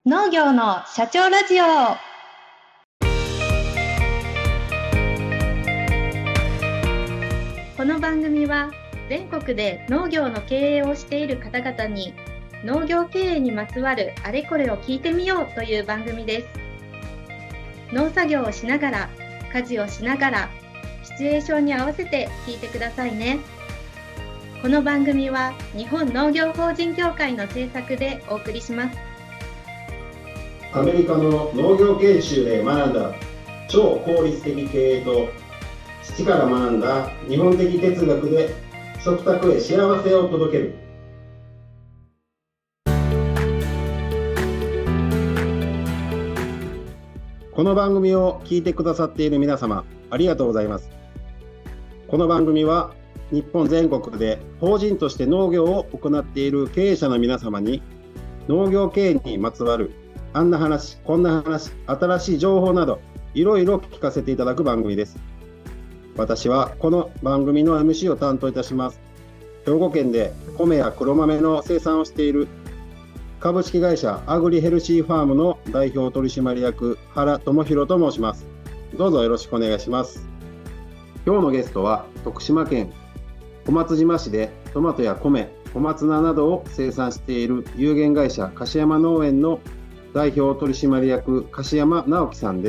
農業の社長ラジオ。この番組は全国で農業の経営をしている方々に農業経営にまつわるあれこれを聞いてみようという番組です。農作業をしながら、家事をしながら、シチュエーションに合わせて聞いてくださいね。この番組は日本農業法人協会の制作でお送りします。 アメリカの農業研修で学んだ超効率的経営と父から学んだ日本的哲学で食卓へ幸せを届ける。この番組を聞いてくださっている皆様、ありがとうございます。この番組は日本全国で法人として農業を行っている経営者の皆様に農業経営にまつわるあんな話、こんな話、新しい情報などいろいろ聞かせていただく番組です。私はこの番組の MC を担当いたします。兵庫県で米や黒豆の生産をしている株式会社アグリヘルシーファームの代表取締役原智弘と申します。どうぞよろしくお願いします。今日のゲストは徳島県小松島市でトマトや米、小松菜などを生産している有限会社樫山農園の代表取締役樫山直樹さんです。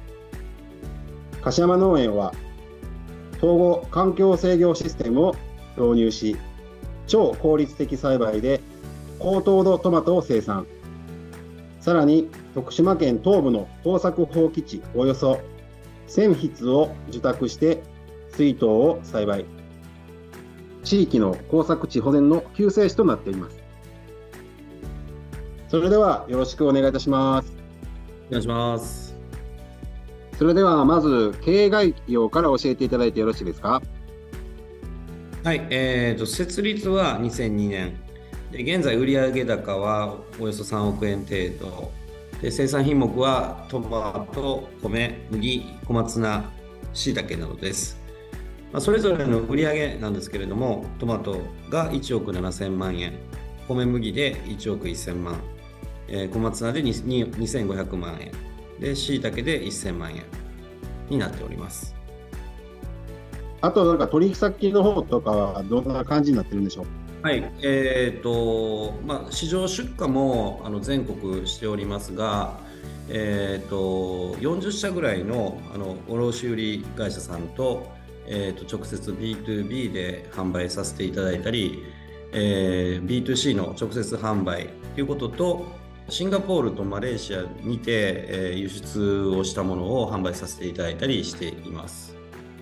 樫山農園は統合環境制御システムを導入し、超効率的栽培で高糖度トマトを生産。さらに徳島県東部の耕作放棄地およそ1000筆を受託して水稲を栽培。地域の耕作地保全の救世主となっています。それではよろしくお願いいたします。 お願いします。 それではまず経営概要から教えていただいてよろしいですか？ はい、設立は2002年で、現在売上高はおよそ3億円程度で、生産品目はトマト、米、麦、小松菜、椎茸などです。それぞれの売上なんですけれども、トマトが1億7000万円、米麦で1億1000万、小松菜で2500万円で、椎茸で1000万円になっております。 あとなんか取引先の方とかはどんな感じになってるんでしょう？ はい、市場出荷も全国しておりますが、40社ぐらいの卸売会社さんと、直接 B2B で販売させていただいたり、B2C の直接販売ということと、シンガポールとマレーシアにて、輸出をしたものを販売させていただいたりしています。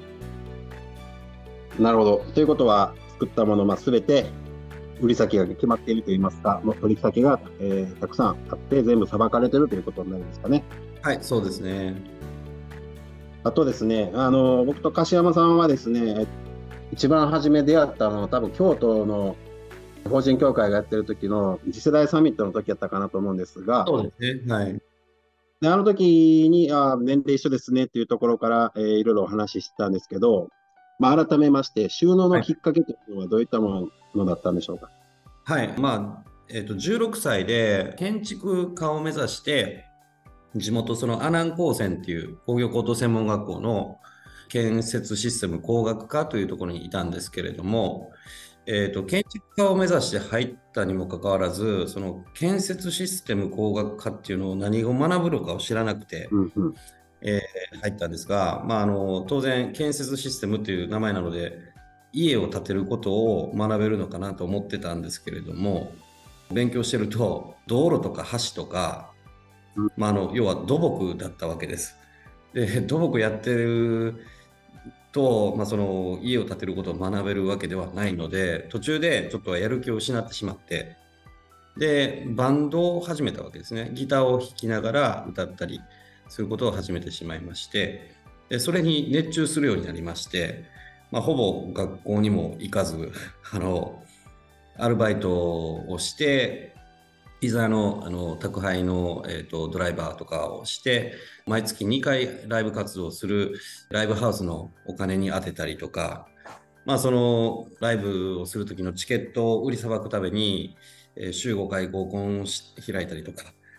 なるほど。ということは作ったもの全て売り先が決まっているといいますか、もう取引先が、たくさんあって全部さばかれているということになるんですかね。 はい、そうですね。 あとですね、僕と樫山さんはですね、一番初め出会ったのは多分京都の法人協会がやってる時の次世代サミットの時やったかなと思うんですが、 そうですね。はい。 であの時に年齢一緒ですねっていうところから、いろいろお話ししてたんですけど、改めまして収納のきっかけというのはどういったものだったんでしょうか？ はい、16歳で建築家を目指して地元その阿南高専っていう工業高等専門学校の建設システム工学科というところにいたんですけれども、建築家を目指して入ったにもかかわらず、その建設システム工学科っていうのを何を学ぶのかを知らなくて、入ったんですが、当然建設システムという名前なので家を建てることを学べるのかなと思ってたんですけれども、勉強してると道路とか橋とか、要は土木だったわけです。で土木やってると、その家を建てることを学べるわけではないので、途中でちょっとやる気を失ってしまって、でバンドを始めたわけですね。ギターを弾きながら歌ったりそういうことを始めてしまいまして、でそれに熱中するようになりまして、ほぼ学校にも行かずアルバイトをして、ピザの宅配の、ドライバーとかをして、毎月2回ライブ活動をするライブハウスのお金に当てたりとか、そのライブをする時のチケットを売りさばくために、週5回合コンを開いたりとか、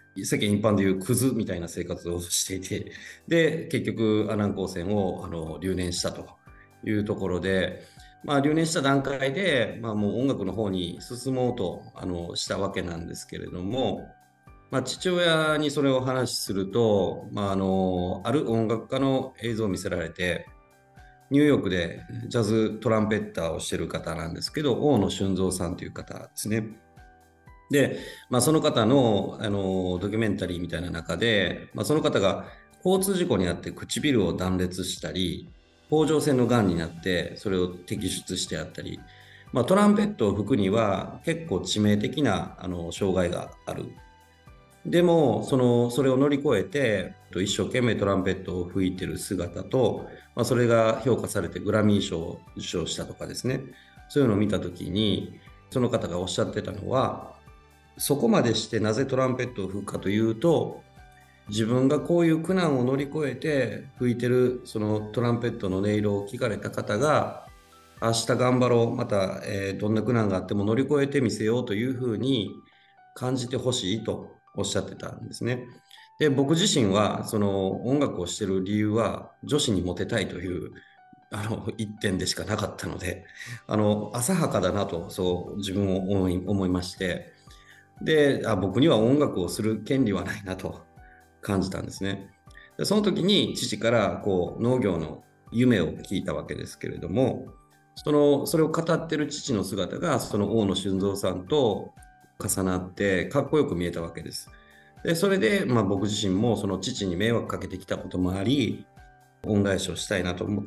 世間一般でいうクズみたいな生活をしていて、で、結局、阿南高専を留年したというところで、留年した段階で、もう音楽の方に進もうとしたわけなんですけれども、父親にそれを話しすると、ある音楽家の映像を見せられて、ニューヨークでジャズトランペッターをしている方なんですけど、大野俊三さんという方ですね。で、その方の、ドキュメンタリーみたいな中で、その方が交通事故にあって唇を断裂したり、甲状腺のがんになってそれを摘出してあったり、トランペットを吹くには結構致命的な障害がある。でもそれを乗り越えて一生懸命トランペットを吹いてる姿と、それが評価されてグラミー賞を受賞したとかですね、そういうのを見た時にその方がおっしゃってたのは、そこまでしてなぜトランペットを吹くかというと、自分がこういう苦難を乗り越えて吹いてるそのトランペットの音色を聞かれた方が、明日頑張ろう、また、どんな苦難があっても乗り越えてみせようというふうに感じてほしいとおっしゃってたんですね。で、僕自身はその音楽をしてる理由は女子にモテたいという一点でしかなかったので、浅はかだなとそう自分を思いまして、で、僕には音楽をする権利はないなと感じたんですね。で、その時に父から農業の夢を聞いたわけですけれども、それを語ってる父の姿がその大野俊三さんと重なってかっこよく見えたわけです。で、それで、僕自身もその父に迷惑かけてきたこともあり、恩返しをしたいなと思って、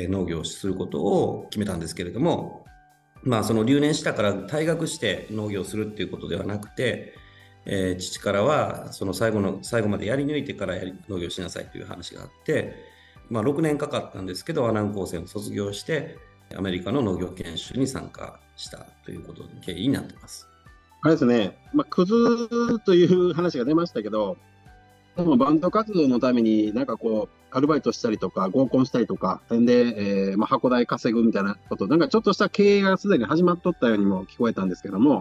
農業をすることを決めたんですけれども、その留年したから退学して農業をするっていうことではなくて、父からはその最後までやり抜いてから農業しなさいという話があって、6年かかったんですけど、阿南高専を卒業してアメリカの農業研修に参加したということで経緯になっています。 あれですね、クズという話が出ましたけど、でもバンド活動のためにアルバイトしたりとか合コンしたりとかで、箱代稼ぐみたいなこと、ちょっとした経営がすでに始まっとったようにも聞こえたんですけども。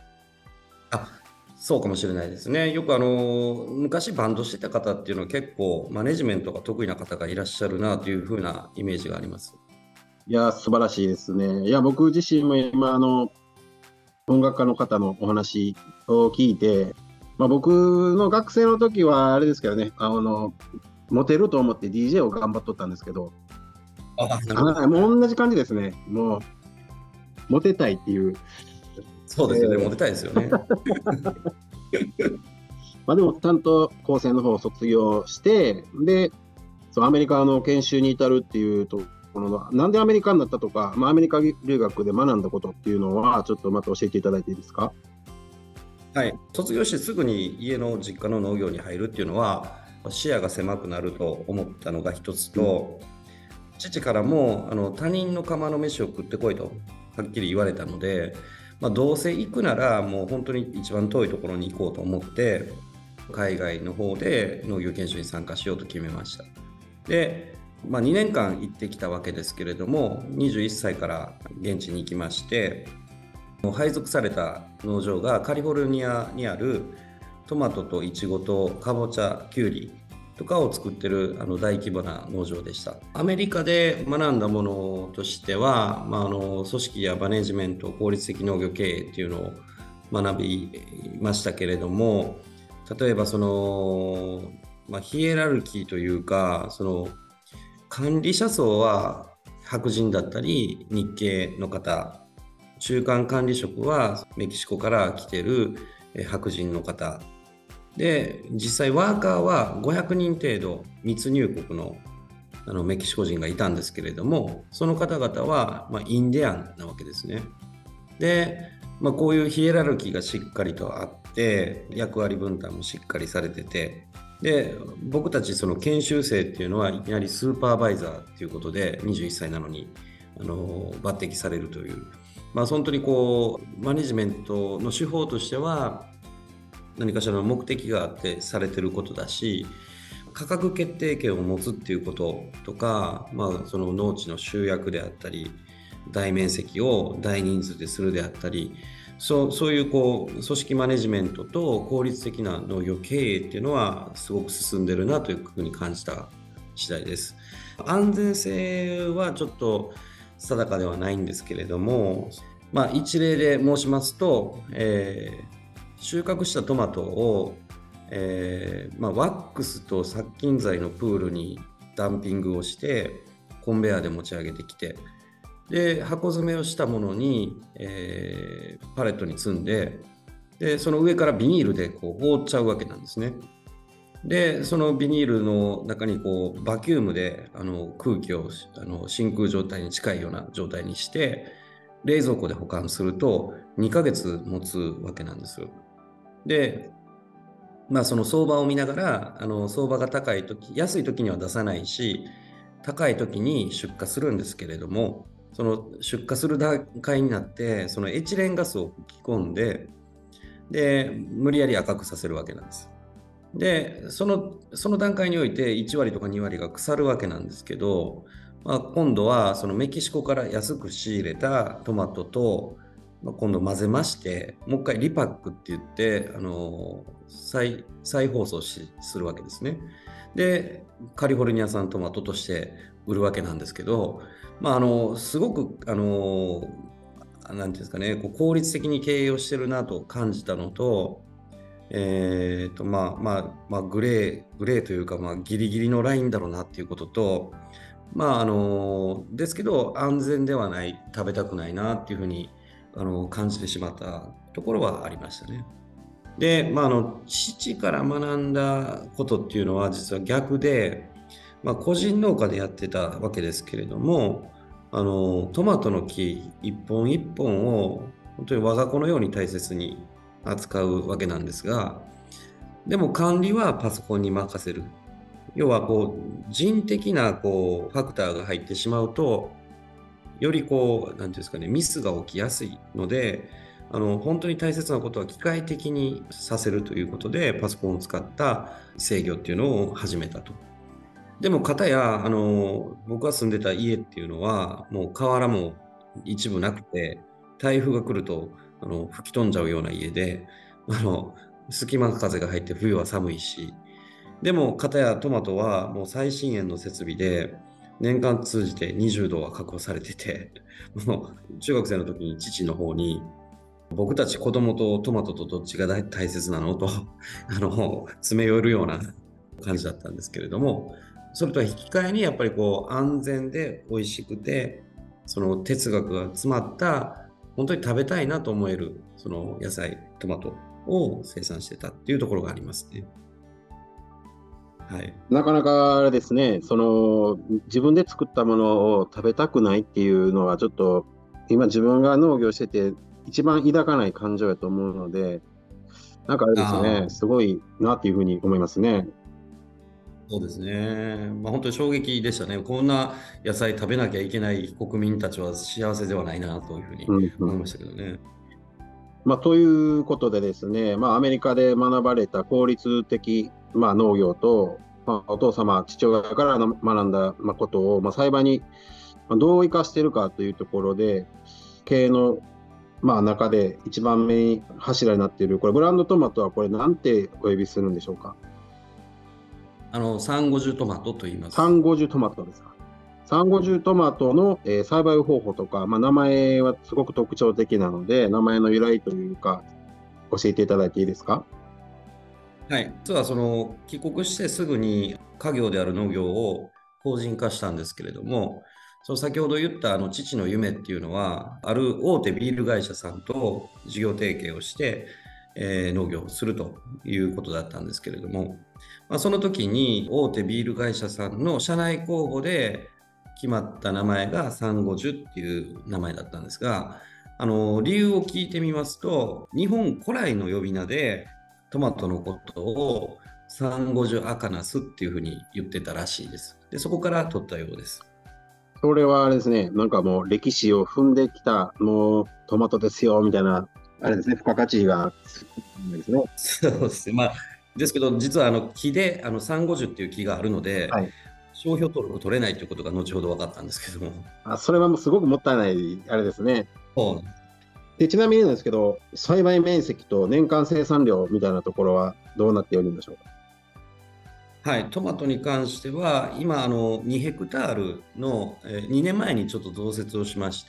そうかもしれないですね。よく昔バンドしてた方っていうのは結構マネジメントが得意な方がいらっしゃるなというふうなイメージがあります。 いや、素晴らしいですね。いや、僕自身も今音楽家の方のお話を聞いて、僕の学生の時はあれですけどね、モテると思って DJ を頑張っとったんですけど、もう同じ感じですね。もうモテたいっていう。 そうですよね、モテたいですよね。 でもちゃんと高専の方を卒業して、でアメリカの研修に至るっていうところの、なんでアメリカになったとか、アメリカ留学で学んだことっていうのはちょっとまた教えていただいていいですか？ はい、卒業してすぐに家の実家の農業に入るっていうのは視野が狭くなると思ったのが一つと、父からも他人の釜の飯を食ってこいとはっきり言われたので、どうせ行くならもう本当に一番遠いところに行こうと思って海外の方で農業研修に参加しようと決めました。で、2年間行ってきたわけですけれども、21歳から現地に行きまして、配属された農場がカリフォルニアにあるトマトとイチゴとカボチャ、キュウリとかを作ってる大規模な農場でした。アメリカで学んだものとしては、組織やマネジメント、効率的農業経営っていうのを学びましたけれども、例えばヒエラルキーというか、管理者層は白人だったり日系の方、中間管理職はメキシコから来てる白人の方で、実際ワーカーは500人程度密入国のメキシコ人がいたんですけれども、その方々はインディアンなわけですね。で、こういうヒエラルキーがしっかりとあって、役割分担もしっかりされてて、で、僕たちその研修生っていうのはいきなりスーパーバイザーっていうことで21歳なのに抜擢されるという、本当にマネジメントの手法としては何かしらの目的があってされてることだし、価格決定権を持つっていうこととか、その農地の集約であったり、大面積を大人数でするであったり、 そういう組織マネジメントと効率的な農業経営っていうのはすごく進んでるなというふうに感じた次第です。安全性はちょっと定かではないんですけれども、一例で申しますと、収穫したトマトを、ワックスと殺菌剤のプールにダンピングをしてコンベヤーで持ち上げてきて、で箱詰めをしたものに、パレットに積んで、その上からビニールで覆っちゃうわけなんですね。でそのビニールの中にバキュームで空気を真空状態に近いような状態にして冷蔵庫で保管すると2ヶ月持つわけなんですよ。でその相場を見ながら相場が高い時、安い時には出さないし、高い時に出荷するんですけれども、その出荷する段階になってそのエチレンガスを吹き込んで、無理やり赤くさせるわけなんです。でその段階において1割とか2割が腐るわけなんですけど、今度はそのメキシコから安く仕入れたトマトと、今度混ぜまして、もう一回リパックって言って再包装するわけですね。でカリフォルニア産トマトとして売るわけなんですけど、すごくなんていうんですかね、効率的に経営をしてるなと感じたのと、グレーというか、ギリギリのラインだろうなっていうことと、ですけど安全ではない、食べたくないなっていうふうに感じてしまったところはありましたね。で、父から学んだことっていうのは実は逆で、個人農家でやってたわけですけれども、トマトの木一本一本を本当に我が子のように大切に扱うわけなんですが、でも管理はパソコンに任せる。要は人的なファクターが入ってしまうと、よりなんていうんですかね、ミスが起きやすいので、本当に大切なことは機械的にさせるということでパソコンを使った制御っていうのを始めたと。でも片や僕が住んでた家っていうのはもう瓦も一部なくて、台風が来ると吹き飛んじゃうような家で、隙間風が入って冬は寒いし、でも片やトマトはもう最新鋭の設備で年間通じて20度は確保されてて、もう中学生の時に父の方に、僕たち子供とトマトとどっちが大切なのと詰め寄るような感じだったんですけれども、それとは引き換えにやっぱり安全で美味しくて、その哲学が詰まった本当に食べたいなと思えるその野菜、トマトを生産してたっていうところがありますね。はい、 なかなかあれですね、自分で作ったものを食べたくないっていうのはちょっと今自分が農業してて一番抱かない感情やと思うので、なんかあれですね、すごいなっていうふうに思いますね。 そうですね。本当に衝撃でしたね。こんな野菜食べなきゃいけない国民たちは幸せではないなというふうに思いましたけどね。 ということでですね、アメリカで学ばれた効率的、農業と、お父様、父親から学んだことを、栽培にどう生かしているかというところで、経営の中で一番目に柱になっている、これブランドトマトはこれなんてお呼びするんでしょうか。 サンゴジュトマトと言います。 サンゴジュトマトですか。サンゴジュトマトの、栽培方法とか、名前はすごく特徴的なので、名前の由来というか教えていただいていいですか。 はい、実は帰国してすぐに家業である農業を法人化したんですけれども、先ほど言った父の夢っていうのは、ある大手ビール会社さんと事業提携をして、農業をするということだったんですけれども、その時に大手ビール会社さんの社内公募で決まった名前がサンゴジュっていう名前だったんですが、理由を聞いてみますと、日本古来の呼び名でトマトのことをサンゴジュアカナスっていうふうに言ってたらしいです。で、そこから取ったようです。 それはあれですね、なんかもう歴史を踏んできた、もうトマトですよみたいな、あれですね、付加価値がですね。 そうですね。ですけど、実は木でサンゴジュっていう木があるので、はい、商標登録取れないということが後ほど分かったんですけども。 それはもうすごくもったいないあれですね。 そうで、ちなみになんですけど、栽培面積と年間生産量みたいなところはどうなっておるんでしょうか？ はい、トマトに関しては、今、2ヘクタールの、2年前にちょっと増設をしまして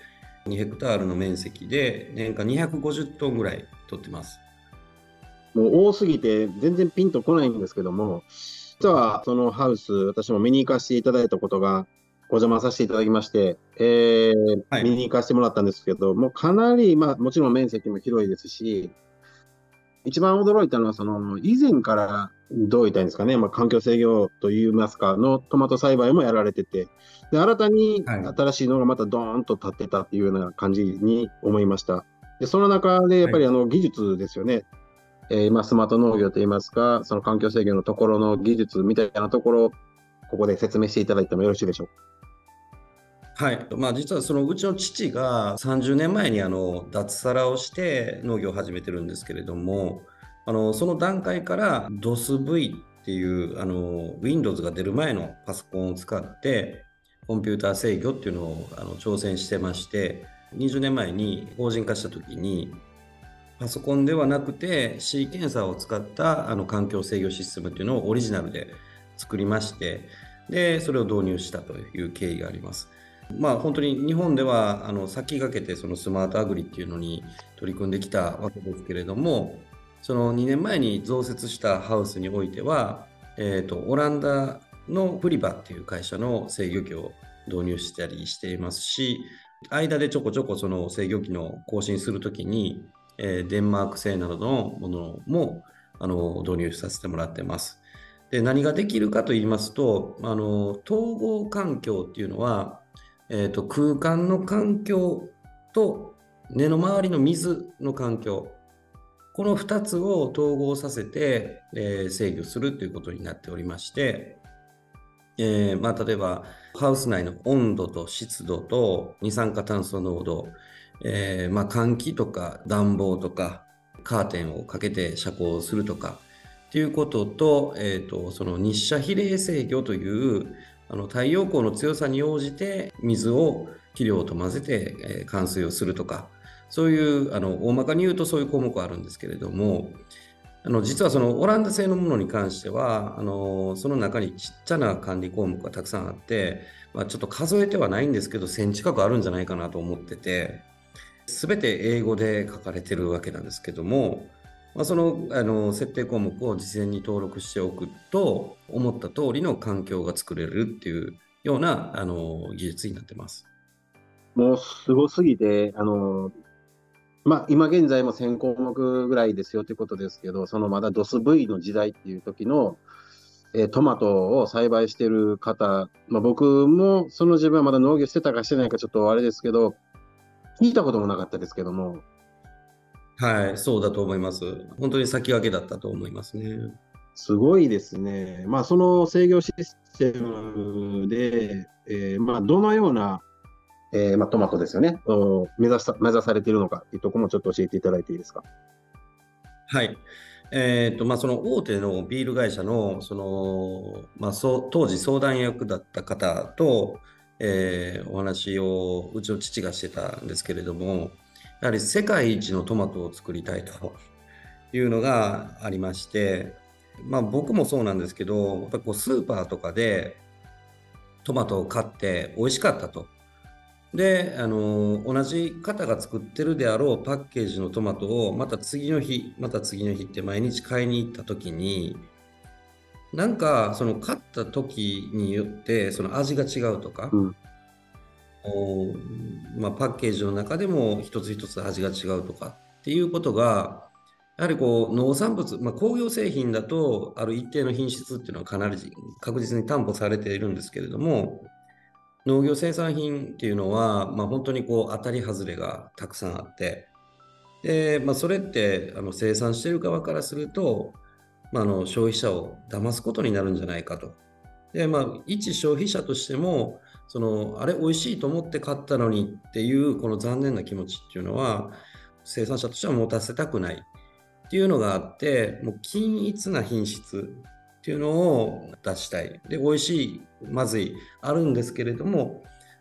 、2ヘクタールの面積で年間250トンぐらい取ってます。 もう多すぎて全然ピンとこないんですけども、実はそのハウス、私も見に行かせていただいたことが、お邪魔させていただきまして、見はい。 に行かせてもらったんですけど、もうかなり、まあ、もちろん面積も広いですし、一番驚いたのは、以前からどう言ったらいいんですかね、まあ、環境制御といいますか、のトマト栽培もやられてて、で、新たにはい。 新しいのがまたドーンと立ってたっていうような感じに思いました。で、その中でやっぱりはい。 技術ですよね。まあ、スマート農業といいますか、その環境制御のところの技術みたいなところ、ここで説明していただいてもよろしいでしょうか。 はい。まあ、実はそのうちの父が30年前に脱サラをして農業を始めてるんですけれども、その段階から DOSV っていうWindows が出る前のパソコンを使ってコンピューター制御っていうのを挑戦してまして、20年前に法人化した時にパソコンではなくて C 検査を使った環境制御システムっていうのをオリジナルで作りまして、でそれを導入したという経緯があります。まあ本当に日本では先駆けてそのスマートアグリっていうのに取り組んできたわけですけれども、その2年前に増設したハウスにおいては、オランダのプリバっていう会社の制御機を導入したりしていますし、間でちょこちょこその制御機の更新するときに、デンマーク製などのものも導入させてもらってます。で、何ができるかと言いますと、統合環境っていうのは、空間の環境と根の周りの水の環境、この2つを統合させて、制御するということになっておりまして、まあ、例えばハウス内の温度と湿度と二酸化炭素濃度、まあ、換気とか暖房とかカーテンをかけて遮光するとかっていうことと、その日射比例制御という太陽光の強さに応じて水を肥料と混ぜて、灌水をするとか、そういう大まかに言うとそういう項目があるんですけれども、実はそのオランダ製のものに関してはその中にちっちゃな管理項目がたくさんあって、まあ、ちょっと数えてはないんですけど1000近くあるんじゃないかなと思ってて、全て英語で書かれてるわけなんですけども、まあ、その設定項目を事前に登録しておくと思った通りの環境が作れるっていうような技術になってます。 もうすごすぎて、まあ、今現在も1000項目ぐらいですよということですけど、そのまだ DOSV の時代っていう時の、トマトを栽培してる方、まあ、僕もその自分はまだ農業してたかしてないかちょっとあれですけど、聞いたこともなかったですけども、 はい、そうだと思います。本当に先駆けだったと思いますね。 すごいですね。まあ、その制御システムで、まあ、どのような、まあ、トマトですよね、目指されているのかっていうところもちょっと教えていただいていいですか。 はい。まあ、その大手のビール会社の、まあ、当時相談役だった方と、お話をうちの父がしてたんですけれども、やはり世界一のトマトを作りたいというのがありまして、まあ、僕もそうなんですけど、やっぱりこうスーパーとかでトマトを買って美味しかったと。で、同じ方が作ってるであろうパッケージのトマトをまた次の日、また次の日って毎日買いに行った時に、なんかその買った時によってその味が違うとか、 うん。 まあ、パッケージの中でも一つ一つ味が違うとかっていうことが、やはりこう農産物、まあ、工業製品だとある一定の品質っていうのはかなり確実に担保されているんですけれども、農業生産品っていうのは、まあ、本当にこう当たり外れがたくさんあって、で、まあ、それって生産している側からすると、まあ、消費者を騙すことになるんじゃないかと。で、まあ、一消費者としても、あれ美味しいと思って買ったのにっていうこの残念な気持ちっていうのは生産者としては持たせたくないっていうのがあって、もう均一な品質っていうのを出したい。で、美味しい、まずい、あるんですけれども、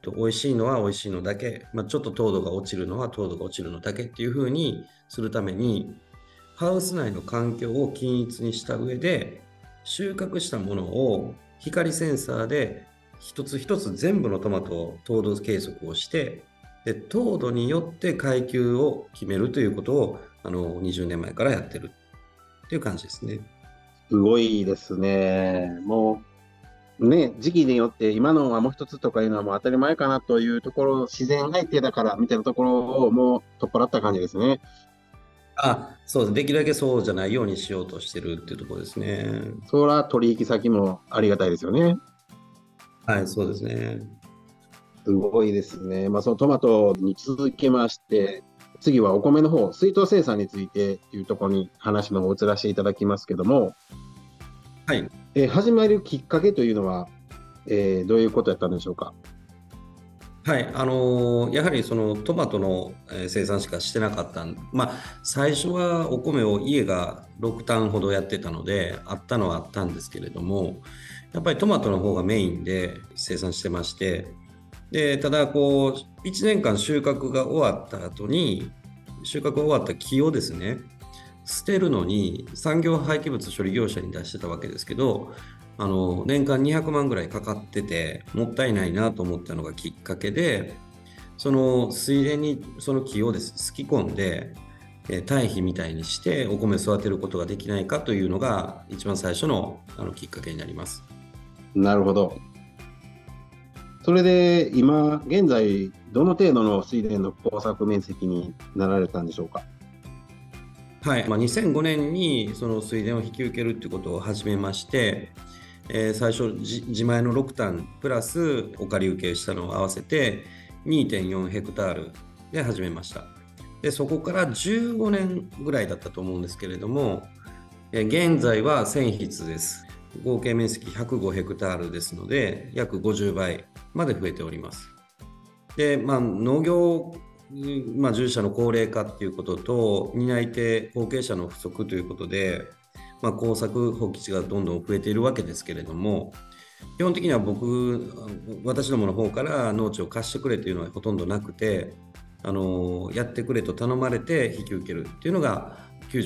美味しいのは美味しいのだけ、ちょっと糖度が落ちるのは糖度が落ちるのだけっていう風にするために、ハウス内の環境を均一にした上で、収穫したものを光センサーで一つ一つ全部のトマトを糖度計測をして、で糖度によって階級を決めるということを20年前からやってるっていう感じですね。 すごいですね。もう、ね、時期によって今のはもう一つとかいうのはもう当たり前かなというところ、自然相手だからみたいなところをもう取っ払った感じですね。 そうです。できるだけそうじゃないようにしようとしてるっていうところですね。 そら取引先もありがたいですよね。 はい、そうですね。 すごいですね。そのトマトに続きまして、次はお米の方、水筒生産についてというところに話の方を移らせていただきますけども、 はい。 始まるきっかけというのは、どういうことやったんでしょうか。 はい、やはりそのトマトの生産しかしてなかった最初はお米を家が6単ほどやってたので、あったのはあったんですけれども、やっぱりトマトの方がメインで生産してまして、でただこう1年間収穫が終わった後に、収穫が終わった木をですね、捨てるのに産業廃棄物処理業者に出してたわけですけど、年間200万ぐらいかかっててもったいないなと思ったのがきっかけで、その水田にその木をですすき込んで、堆肥みたいにしてお米育てることができないかというのが一番最初のきっかけになります。 なるほど。それで今現在どの程度の水田の耕作面積になられたんでしょうか。 はい、2005年にその水田を引き受けるということを始めまして、最初自前の6単プラスお借り受けしたのを合わせて 2.4 ヘクタールで始めました。でそこから15年ぐらいだったと思うんですけれども、現在は1000筆です。合計面積105ヘクタールですので、約50倍まで増えております。で、農業従事者の高齢化っていうことと、担い手後継者の不足ということで、耕作放棄地がどんどん増えているわけですけれども、基本的には私どもの方から農地を貸してくれというのはほとんどなくて、やってくれと頼まれて引き受けるっていうのが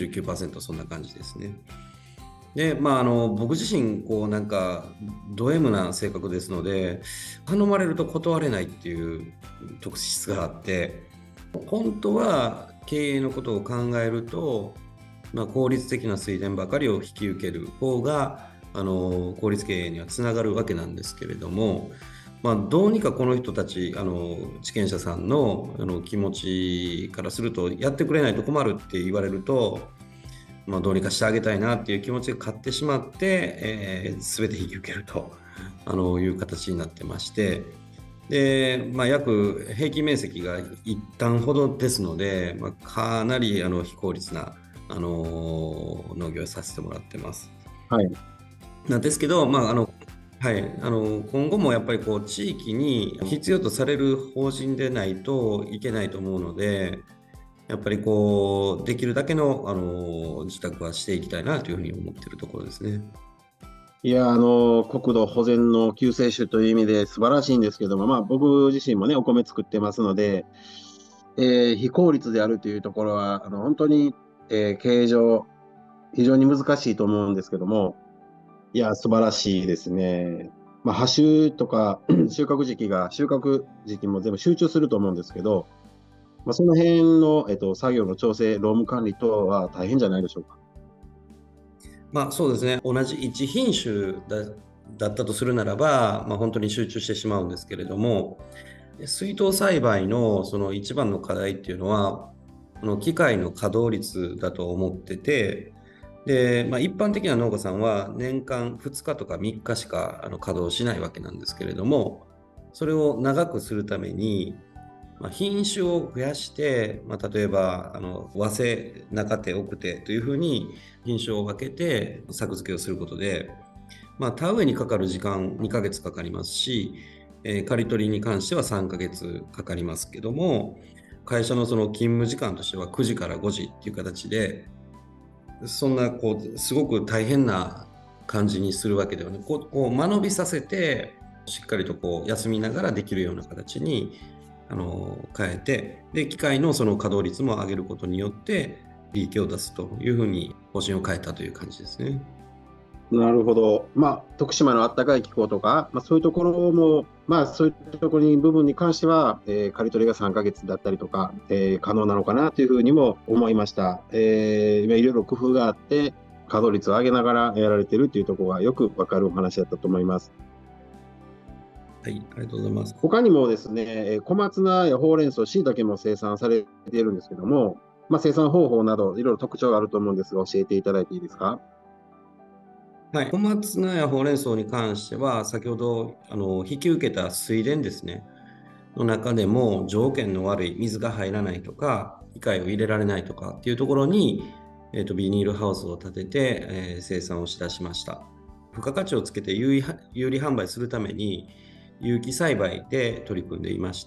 99% そんな感じですね。で、僕自身なんかド M な性格ですので、頼まれると断れないっていう特質があって、本当は経営のことを考えると、効率的な水田ばかりを引き受ける方が効率経営にはつながるわけなんですけれども、どうにかこの人たち地権者さんの気持ちからすると、やってくれないと困るって言われると、どうにかしてあげたいなっていう気持ちが勝ってしまって、全て引き受けるという形になってまして、で、約平均面積が一旦ほどですので、かなり非効率な農業をさせてもらってます。 はい。 なんですけど、はい、今後もやっぱり地域に必要とされる法人でないといけないと思うので、やっぱりできるだけの自宅はしていきたいなというふうに思っているところですね。 いや、国土保全の救世主という意味で素晴らしいんですけども、僕自身もね、お米作ってますので、非効率であるというところは、本当に、経営上、非常に難しいと思うんですけども、いや、素晴らしいですね。播種とか収穫時期も全部集中すると思うんですけど、その辺の、作業の調整、労務管理等は大変じゃないでしょうか。 そうですね。同じ一品種だったとするならば、本当に集中してしまうんですけれども、水耕栽培のその一番の課題っていうのは、機械の稼働率だと思ってて、で、一般的な農家さんは年間2日とか3日しか稼働しないわけなんですけれども、それを長くするために、品種を増やして、例えば早生、中手、奥手というふうに品種を分けて作付けをすることで、田植えにかかる時間2ヶ月かかりますし、刈り取りに関しては3ヶ月かかりますけども、会社のその勤務時間としては9時から5時っていう形で、そんなすごく大変な感じにするわけではなく、間延びさせてしっかりと休みながらできるような形に変えて、で機械のその稼働率も上げることによって利益を出すというふうに方針を変えたという感じですね。 なるほど。徳島のあったかい気候とか、そういうところも、そういうところに部分に関しては、刈り取りが3ヶ月だったりとか、可能なのかなというふうにも思いました。いろいろ工夫があって、稼働率を上げながらやられているというところがよくわかるお話だったと思います。 はい、ありがとうございます。 他にもですね、小松菜やほうれん草、しいたけも生産されているんですけども、生産方法などいろいろ特徴があると思うんですが、教えていただいていいですか？ はい、小松菜やほうれん草に関しては、先ほど引き受けた水田ですね、の中でも条件の悪い水が入らないとか、機械を入れられないとかっていうところに、ビニールハウスを建てて、生産をしだしました。付加価値をつけて有利販売するために、有機栽培で取り組んでいまして、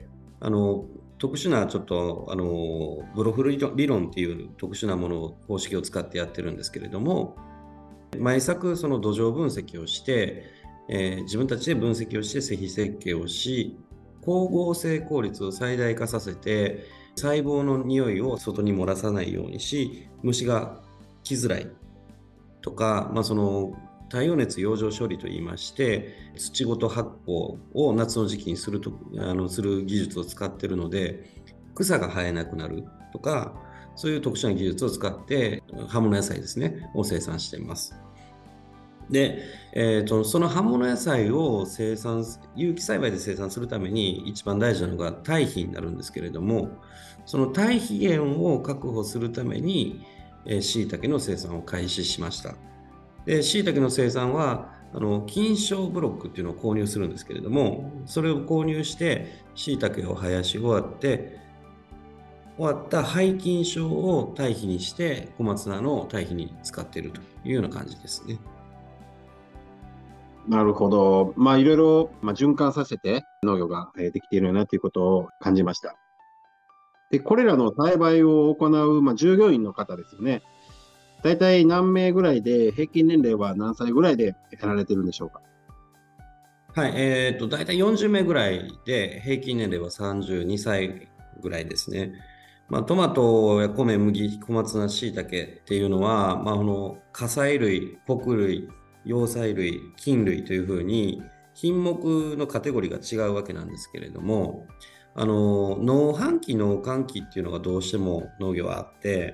特殊なちょっとブロフ理論っていう特殊なものを方式を使ってやってるんですけれども、毎作その土壌分析をして、自分たちで分析をして施肥設計をし、光合成効率を最大化させて細胞の匂いを外に漏らさないようにし、虫が来づらいとか、その太陽熱養生処理といいまして、土ごと発酵を夏の時期にする技術を使っているので、草が生えなくなるとか、そういう特殊な技術を使って葉物野菜ですねを生産しています。で、その葉物野菜を有機栽培で生産するために一番大事なのが堆肥になるんですけれども、その堆肥源を確保するためにしいたけの生産を開始しました。で、しいたけの生産は菌床ブロックっていうのを購入するんですけれども、それを購入してしいたけを生やし終わった廃菌床を堆肥にして小松菜の堆肥に使っているというような感じですね。 なるほど。いろいろ循環させて農業ができているなということを感じました。で、これらの栽培を行う従業員の方ですよね。大体何名ぐらいで、平均年齢は何歳ぐらいでやられてるんでしょうか？ はい、大体40名ぐらいで、平均年齢は32歳ぐらいですね。トマトや米、麦、小松菜、しいたけっていうのは、果菜類、穀類、葉菜類、菌類というふうに品目のカテゴリーが違うわけなんですけれども、農繁期、農閑期っていうのがどうしても農業はあって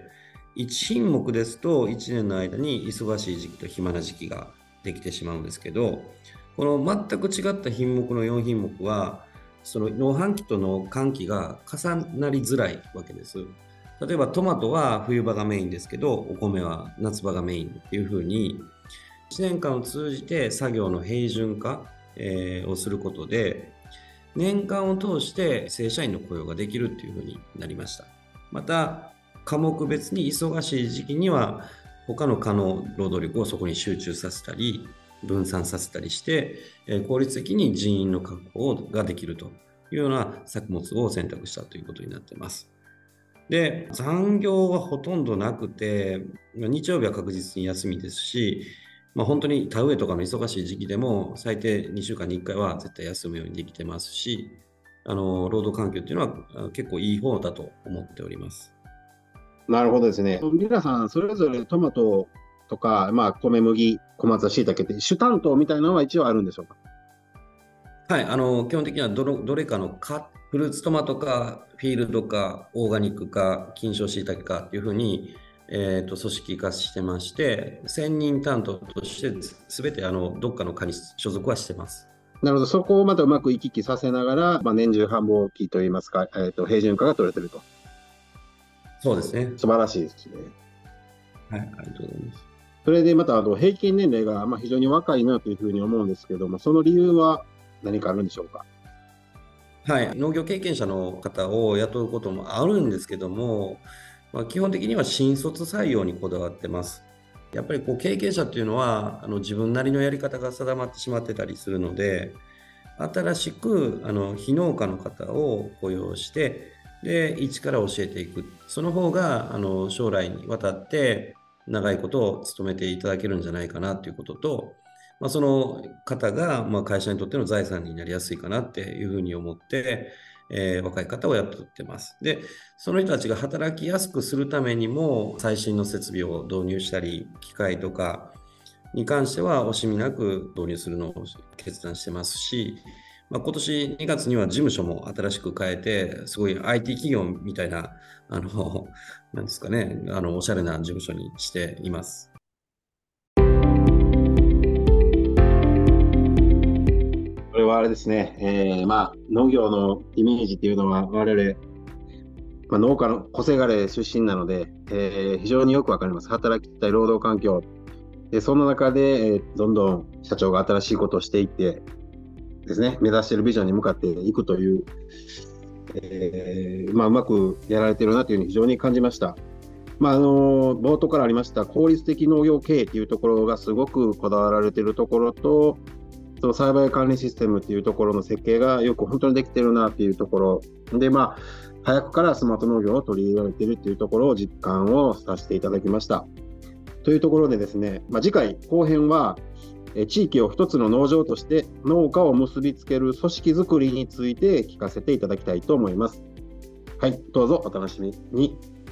、1品目ですと1年の間に忙しい時期と暇な時期ができてしまうんですけど、この全く違った品目の4品目は、その農繁期と農閑期が重なりづらいわけです。例えばトマトは冬場がメインですけど、お米は夏場がメインっていうふうに、1年間を通じて作業の平準化、をすることで、年間を通して正社員の雇用ができるっていうふうになりました。また、科目別に忙しい時期には、他の可能労働力をそこに集中させたり、分散させたりして、効率的に人員の確保ができるというような作物を選択したということになっています。で、残業はほとんどなくて、日曜日は確実に休みですし、本当に田植えとかの忙しい時期でも最低2週間に1回は絶対休むようにできてますし、労働環境っていうのは結構いい方だと思っております。 なるほどですね。皆さんそれぞれトマトとか、米、麦、小松菜、しいたけって主担当みたいなのは一応あるんでしょうか？ はい、基本的にはどれかのフルーツトマトかフィールドかオーガニックか菌床しいたけかっていうふうに、組織化してまして、専任担当として全てどっかの課に所属はしてます。 なるほど、そこをまたうまく行き来させながら、年中繁忙期といいますか、平準化が取れてると。 そうですね。 素晴らしいですね。 はい、ありがとうございます。 それでまた平均年齢が非常に若いなというふうに思うんですけども、その理由は何かあるんでしょうか？ はい、農業経験者の方を雇うこともあるんですけども、基本的には新卒採用にこだわってます。やっぱり経験者っていうのは自分なりのやり方が定まってしまってたりするので、新しく非農家の方を雇用して、で一から教えていく、その方が将来にわたって長いことを務めていただけるんじゃないかなということと、 その方が会社にとっての財産になりやすいかなっていうふうに思って、若い方を雇ってます。で、その人たちが働きやすくするためにも最新の設備を導入したり、機械とかに関しては惜しみなく導入するのを決断してますし、今年2月には事務所も新しく変えて、すごい IT 企業みたいな、なんですかね、おしゃれな事務所にしています。 これはあれですね、農業のイメージっていうのは我々、農家の小せがれ出身なので、非常によくわかります。働きたい労働環境。で、その中で、どんどん社長が新しいことをしていってですね、目指しているビジョンに向かっていくという、うまくやられているなというふうに非常に感じました。冒頭からありました効率的農業経営というところがすごくこだわられているところと、その栽培管理システムというところの設計がよく本当にできているなというところで、早くからスマート農業を取り入れられているというところを実感をさせていただきました。というところでですね、次回後編は地域を一つの農場として農家を結びつける組織づくりについて聞かせていただきたいと思います。はい、どうぞお楽しみに。